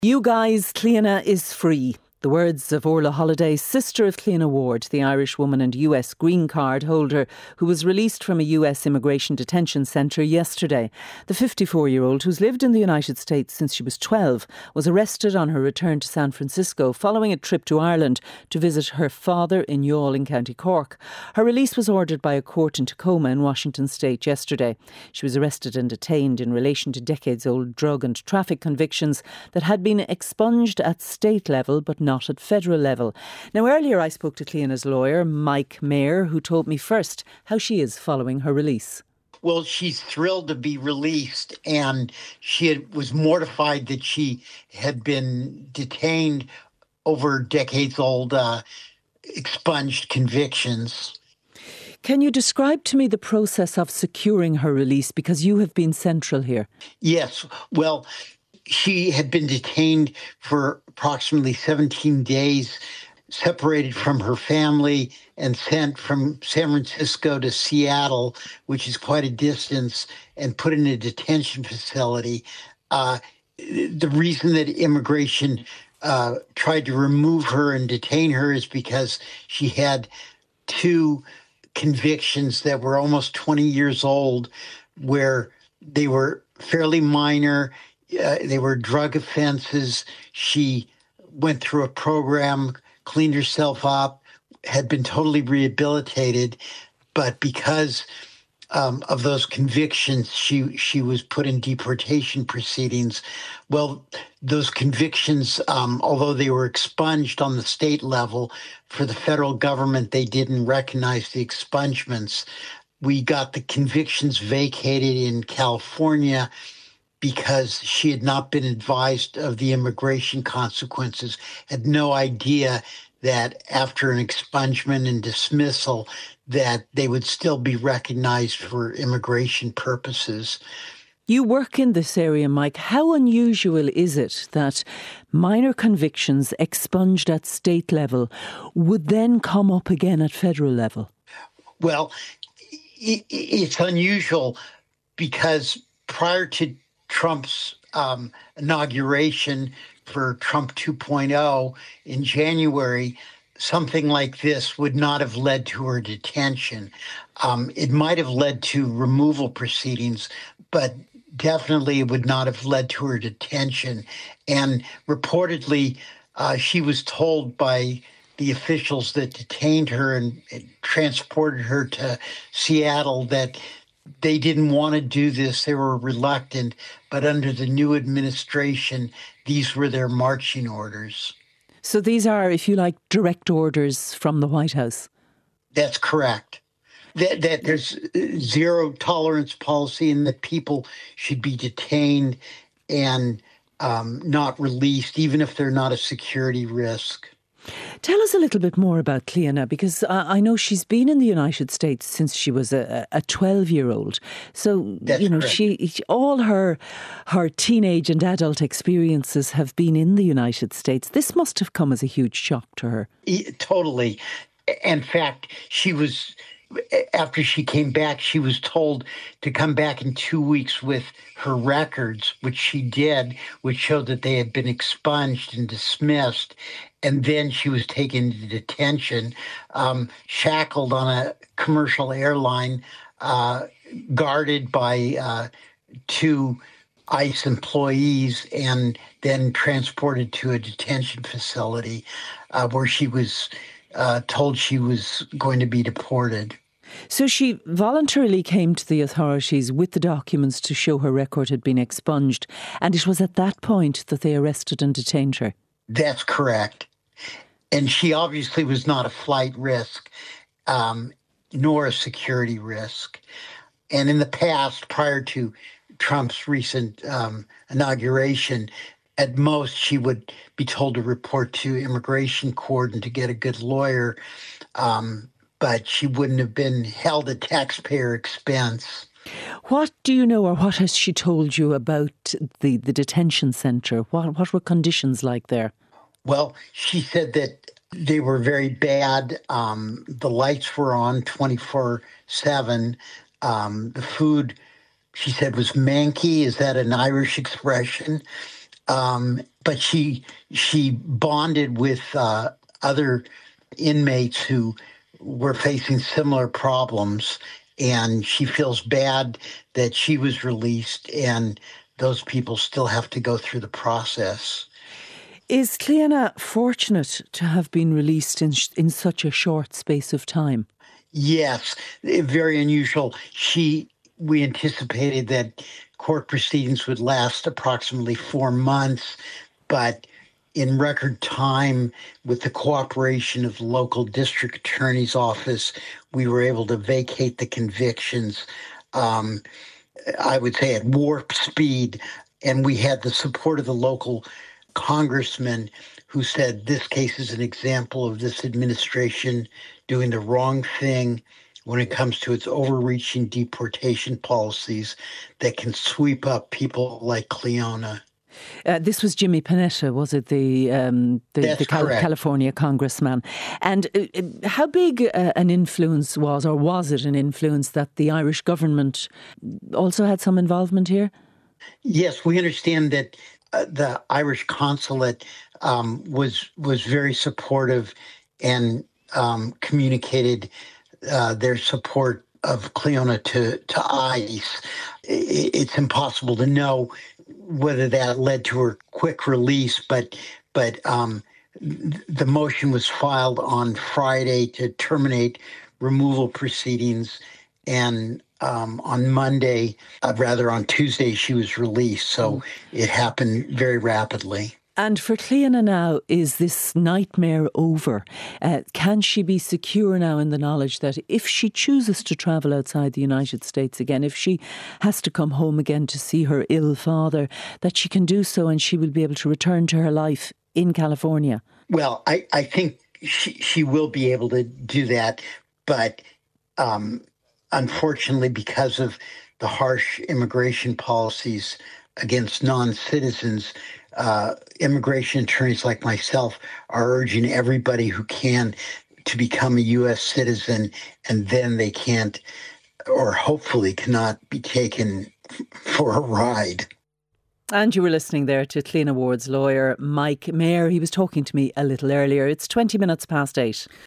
You guys, Cliona is free. The words of Orla Holiday, sister of Cliona Ward, the Irish woman and US green card holder who was released from a US immigration detention centre yesterday. The 54-year-old, who's lived in the United States since she was 12, was arrested on her return to San Francisco following a trip to Ireland to visit her father in Youghal in County Cork. Her release was ordered by a court in Tacoma in Washington State yesterday. She was arrested and detained in relation to decades-old drug and traffic convictions that had been expunged at state level but not at federal level. Now, earlier I spoke to Cliona's lawyer, Mike Mayer, who told me first how she is following her release. Well, she's thrilled to be released, and she was mortified that she had been detained over decades-old expunged convictions. Can you describe to me the process of securing her release, because you have been central here? Yes. Well, she had been detained for approximately 17 days, separated from her family and sent from San Francisco to Seattle, which is quite a distance, and put in a detention facility. The reason that immigration tried to remove her and detain her is because she had two convictions that were almost 20 years old, where they were fairly minor. They were drug offenses. She went through a program, cleaned herself up, had been totally rehabilitated. But because of those convictions, she was put in deportation proceedings. Well, those convictions, although they were expunged on the state level, for the federal government, they didn't recognize the expungements. We got the convictions vacated in California because she had not been advised of the immigration consequences, had no idea that after an expungement and dismissal that they would still be recognized for immigration purposes. You work in this area, Mike. How unusual is it that minor convictions expunged at state level would then come up again at federal level? Well, it's unusual because prior to Trump's inauguration for Trump 2.0 in January, something like this would not have led to her detention. It might have led to removal proceedings, but definitely it would not have led to her detention. And reportedly, she was told by the officials that detained her and transported her to Seattle that they didn't want to do this. They were reluctant. But under the new administration, these were their marching orders. So these are, if you like, direct orders from the White House? That's correct. That there's zero tolerance policy and that people should be detained and not released, even if they're not a security risk. Tell us a little bit more about Cliona, because I know she's been in the United States since she was a 12-year-old. So, That's correct. All her teenage and adult experiences have been in the United States. This must have come as a huge shock to her. Totally. In fact, after she came back, she was told to come back in 2 weeks with her records, which she did, which showed that they had been expunged and dismissed. And then she was taken to detention, shackled on a commercial airline, guarded by two ICE employees, and then transported to a detention facility where she was told she was going to be deported. So she voluntarily came to the authorities with the documents to show her record had been expunged, and it was at that point that they arrested and detained her. That's correct. And she obviously was not a flight risk, nor a security risk. And in the past, prior to Trump's recent inauguration, at most she would be told to report to immigration court and to get a good lawyer, but she wouldn't have been held at taxpayer expense. What do you know, or what has she told you about the detention centre? What were conditions like there? Well, she said that they were very bad. The lights were on 24/7. The food, she said, was manky. Is that an Irish expression? But she bonded with other inmates who were facing similar problems, and she feels bad that she was released and those people still have to go through the process. Is Cliona fortunate to have been released in such a short space of time? Yes, very unusual. We anticipated that court proceedings would last approximately 4 months, but in record time, with the cooperation of the local district attorney's office, we were able to vacate the convictions, I would say at warp speed. And we had the support of the local congressman who said this case is an example of this administration doing the wrong thing when it comes to its overreaching deportation policies that can sweep up people like Cliona. This was Jimmy Panetta, was it, the California congressman? And how big an influence was it an influence that the Irish government also had some involvement here? Yes, we understand that the Irish consulate was very supportive and communicated their support of Cliona to ICE. It's impossible to know whether that led to her quick release, but the motion was filed on Friday to terminate removal proceedings, and on Tuesday, she was released. So it happened very rapidly. And for Cliona now, is this nightmare over? Can she be secure now in the knowledge that if she chooses to travel outside the United States again, if she has to come home again to see her ill father, that she can do so and she will be able to return to her life in California? Well, I think she will be able to do that. But unfortunately, because of the harsh immigration policies against non-citizens, immigration attorneys like myself are urging everybody who can to become a U.S. citizen, and then they can't, or hopefully cannot, be taken for a ride. And you were listening there to Cliona Ward's lawyer, Mike Mayer. He was talking to me a little earlier. It's 20 minutes past 8.